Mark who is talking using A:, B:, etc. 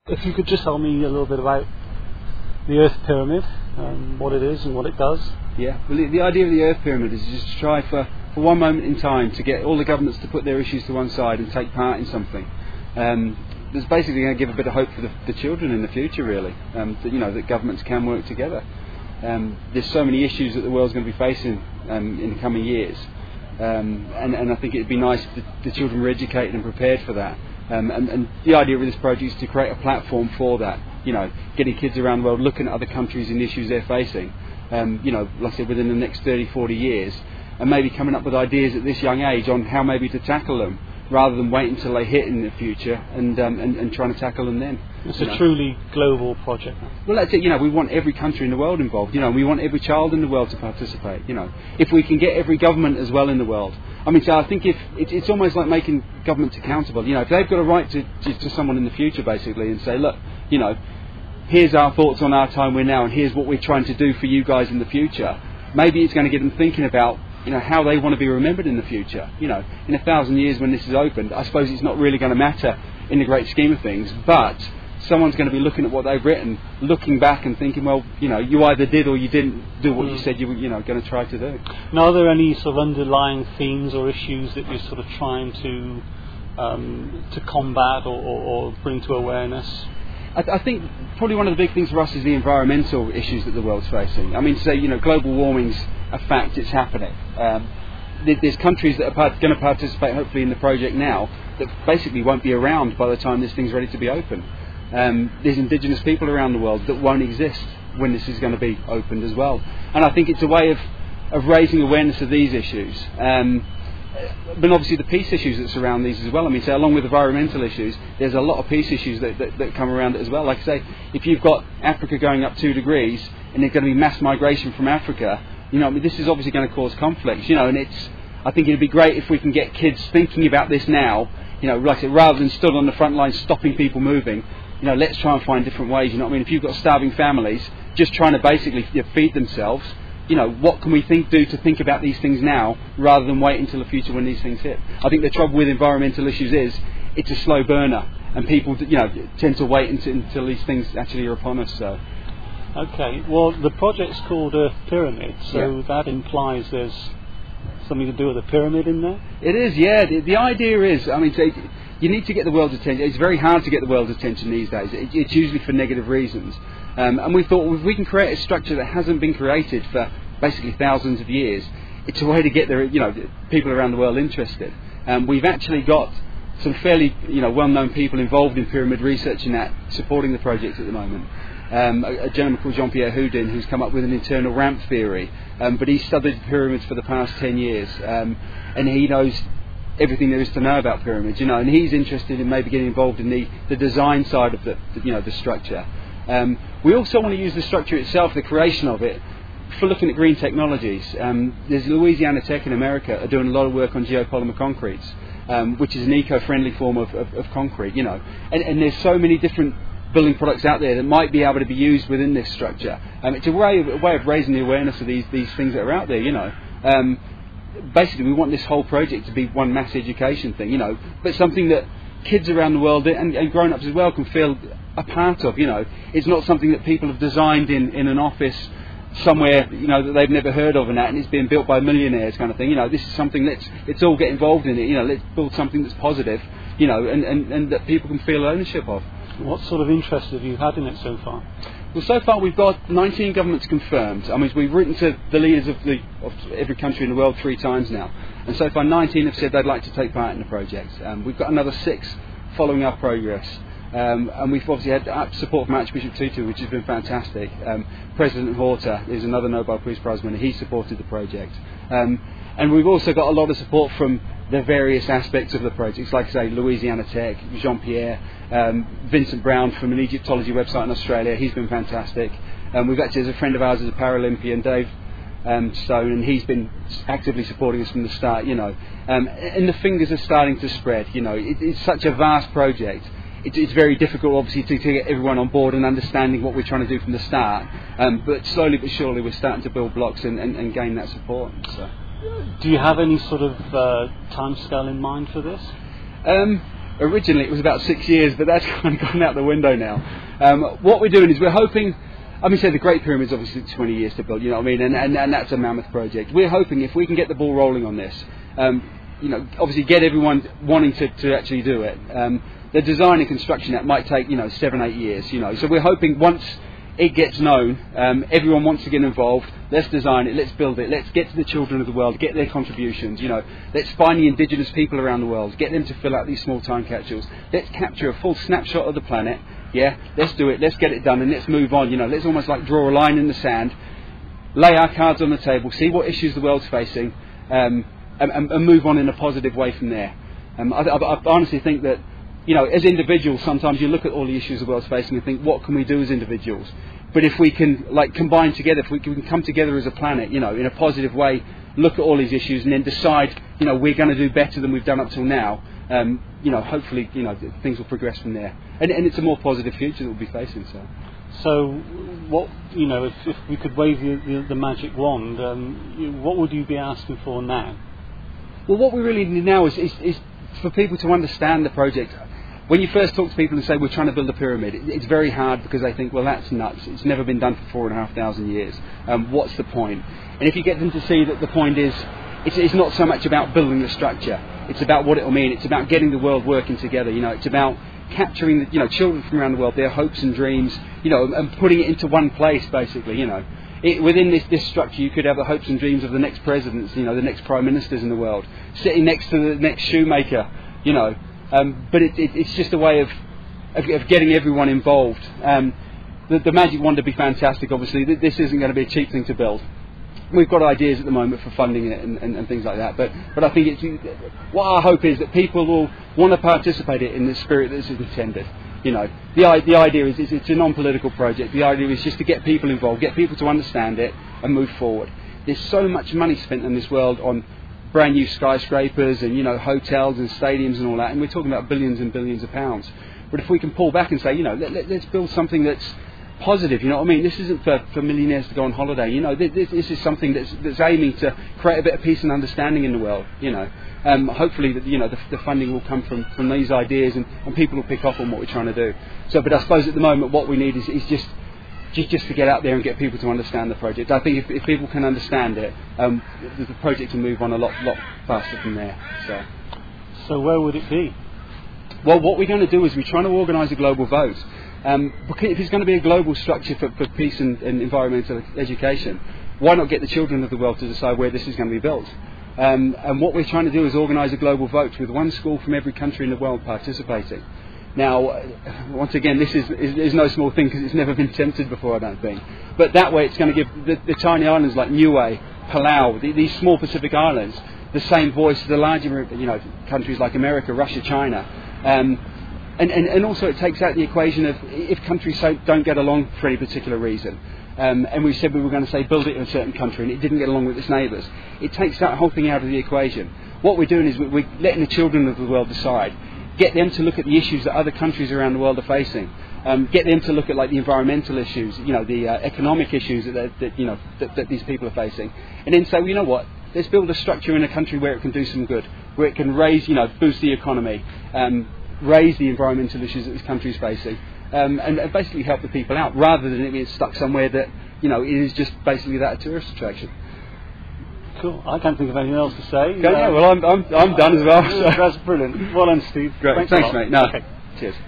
A: If you could just tell me a little bit about the Earth Pyramid, what it is and what it does.
B: Yeah, well, the idea of the Earth Pyramid is just to try for one moment in time to get all the governments to put their issues to one side and take part in something. That's basically going to give a bit of hope for the children in the future, really. That governments can work together. There's so many issues that the world's going to be facing in the coming years, and I think it'd be nice if the children were educated and prepared for that. And the idea of this project is to create a platform for that. Getting kids around the world looking at other countries and the issues they're facing. Like I said, within the next 30, 40 years, and maybe coming up with ideas at this young age on how maybe to tackle them, rather than wait until they hit in the future and trying to tackle them then.
A: It's a truly global project.
B: Well, that's it. We want every country in the world involved. We want every child in the world to participate. If we can get every government as well in the world. So I think if it's almost like making governments accountable. If they've got a right to someone in the future, basically, and say, look, here's our thoughts on our time we're now, and here's what we're trying to do for you guys in the future. Maybe it's going to get them thinking about how they want to be remembered in the future. In 1,000 years when this is opened, I suppose it's not really going to matter in the great scheme of things, but someone's going to be looking at what they've written, looking back and thinking, well, you either did or you didn't do what you said you were, going to try to do.
A: Now, are there any sort of underlying themes or issues that you're sort of trying to combat or bring to awareness?
B: I think probably one of the big things for us is the environmental issues that the world's facing. Global warming's a fact, it's happening. There's countries that are going to participate hopefully in the project now that basically won't be around by the time this thing's ready to be open. There's indigenous people around the world that won't exist when this is going to be opened as well. And I think it's a way of raising awareness of these issues. But obviously the peace issues that surround these as well. Along with environmental issues, there's a lot of peace issues that come around it as well. Like I say, if you've got Africa going up 2 degrees and there's going to be mass migration from Africa, this is obviously going to cause conflicts. And I think it'd be great if we can get kids thinking about this now. Like I said, rather than stood on the front line stopping people moving. Let's try and find different ways. If you've got starving families just trying to basically feed themselves. What can we do to think about these things now rather than wait until the future when these things hit? I think the trouble with environmental issues is it's a slow burner, and people tend to wait until these things actually are upon us. So.
A: Okay, well, the project's called Earth Pyramid, so that implies there's something to do with a pyramid in there?
B: It is, yeah. The idea is, you need to get the world's attention. It's very hard to get the world's attention these days. It's usually for negative reasons. And we thought, if we can create a structure that hasn't been created for basically thousands of years, it's a way to get people around the world interested. We've actually got some fairly well-known people involved in pyramid research and that supporting the project at the moment. A gentleman called Jean-Pierre Houdin, who's come up with an internal ramp theory, but he's studied pyramids for the past 10 years, and he knows everything there is to know about pyramids, and he's interested in maybe getting involved in the design side of the structure. We also want to use the structure itself, the creation of it, for looking at green technologies. There's Louisiana Tech in America are doing a lot of work on geopolymer concretes, which is an eco-friendly form of concrete, and there's so many different building products out there that might be able to be used within this structure. It's a way of raising the awareness of these things that are out there, Basically, we want this whole project to be one mass education thing, but something that kids around the world and grown-ups as well can feel a part of, It's not something that people have designed in an office somewhere, that they've never heard of and it's being built by millionaires kind of thing. This is something let's all get involved in it, let's build something that's positive, and that people can feel ownership of.
A: What sort of interest have you had in it so far?
B: Well, so far we've got 19 governments confirmed. We've written to the leaders of every country in the world 3 times now, and so far 19 have said they'd like to take part in the project. We've got another 6 following our progress, and we've obviously had support from Archbishop Tutu, which has been fantastic. President Horta is another Nobel Peace Prize winner. He supported the project, and we've also got a lot of support from the various aspects of the projects, like I say, Louisiana Tech, Jean-Pierre, Vincent Brown from an Egyptology website in Australia. He's been fantastic. We've actually, as a friend of ours, is a Paralympian, Dave Stone, and he's been actively supporting us from the start, and the fingers are starting to spread, It's such a vast project. It's very difficult, obviously, to get everyone on board and understanding what we're trying to do from the start, but slowly but surely we're starting to build blocks and gain that support. So.
A: Do you have any sort of timescale in mind for this?
B: originally it was about 6 years, but that's kind of gone out the window now. What we're doing is we're hoping, I mean, say the Great Pyramid's obviously 20 years to build, you know what I mean, and that's a mammoth project. We're hoping if we can get the ball rolling on this, you know, obviously get everyone wanting to actually do it. The design and construction that might take, you know, 7-8 years, you know. So we're hoping once it gets known, everyone wants to get involved. Let's design it, let's build it, let's get to the children of the world, get their contributions, you know. Let's find the indigenous people around the world, get them to fill out these small time capsules. Let's capture a full snapshot of the planet, yeah, let's do it, let's get it done, and let's move on, you know. Let's almost like draw a line in the sand, lay our cards on the table, see what issues the world's facing, and move on in a positive way from there. I honestly think that, you know, as individuals, sometimes you look at all the issues the world's facing and think, what can we do as individuals? But if we can, like, combine together, if we can come together as a planet, you know, in a positive way, look at all these issues and then decide, you know, we're going to do better than we've done up till now, you know, hopefully, you know, things will progress from there. And it's a more positive future that we'll be facing,
A: So what, you know, if we could wave the magic wand, what would you be asking for now?
B: Well, what we really need now is for people to understand the project. When you first talk to people and say we're trying to build a pyramid, it's very hard because they think, well, that's nuts. It's never been done for 4,500 years. What's the point? And if you get them to see that the point is, it's not so much about building the structure. It's about what it will mean. It's about getting the world working together. You know, it's about capturing the, you know, children from around the world, their hopes and dreams, you know, and putting it into one place, basically. You know, within this structure, you could have the hopes and dreams of the next presidents, you know, the next prime ministers in the world, sitting next to the next shoemaker, you know. But it's just a way of getting everyone involved. The magic wand would be fantastic, obviously. This isn't going to be a cheap thing to build. We've got ideas at the moment for funding it and things like that. But I think what our hope is that people will want to participate in the spirit that this is intended. You know, the idea is it's a non-political project. The idea is just to get people involved, get people to understand it and move forward. There's so much money spent in this world on brand new skyscrapers and, you know, hotels and stadiums and all that, and we're talking about billions and billions of pounds. But if we can pull back and say, you know, let's build something that's positive, you know what I mean? This isn't for millionaires to go on holiday, you know. This is something that's aiming to create a bit of peace and understanding in the world, you know. Hopefully, you know, the funding will come from these ideas and people will pick up on what we're trying to do. So, but I suppose at the moment what we need is just to get out there and get people to understand the project. I think if people can understand it, the project will move on a lot faster from there.
A: So where would it be?
B: Well, what we're going to do is we're trying to organise a global vote. If it's going to be a global structure for peace and environmental education, why not get the children of the world to decide where this is going to be built? And what we're trying to do is organise a global vote with one school from every country in the world participating. Now, once again, this is no small thing because it's never been attempted before, I don't think. But that way it's going to give the tiny islands like Niue, Palau, these small Pacific islands, the same voice as the larger, you know, countries like America, Russia, China. And also it takes out the equation of if countries don't get along for any particular reason. And we said we were going to say build it in a certain country and it didn't get along with its neighbours. It takes that whole thing out of the equation. What we're doing is we're letting the children of the world decide. Get them to look at the issues that other countries around the world are facing. Get them to look at like the environmental issues, you know, the economic issues that these people are facing, and then say, well, you know what? Let's build a structure in a country where it can do some good, where it can raise, you know, boost the economy, raise the environmental issues that this country is facing, and basically help the people out, rather than it being stuck somewhere that, you know, it is just basically that a tourist attraction.
A: Cool. I can't think of anything else to say.
B: Okay, well, I'm done as well. So.
A: That's brilliant. Well done, Steve.
B: Great. Thanks mate. No. Okay. Cheers.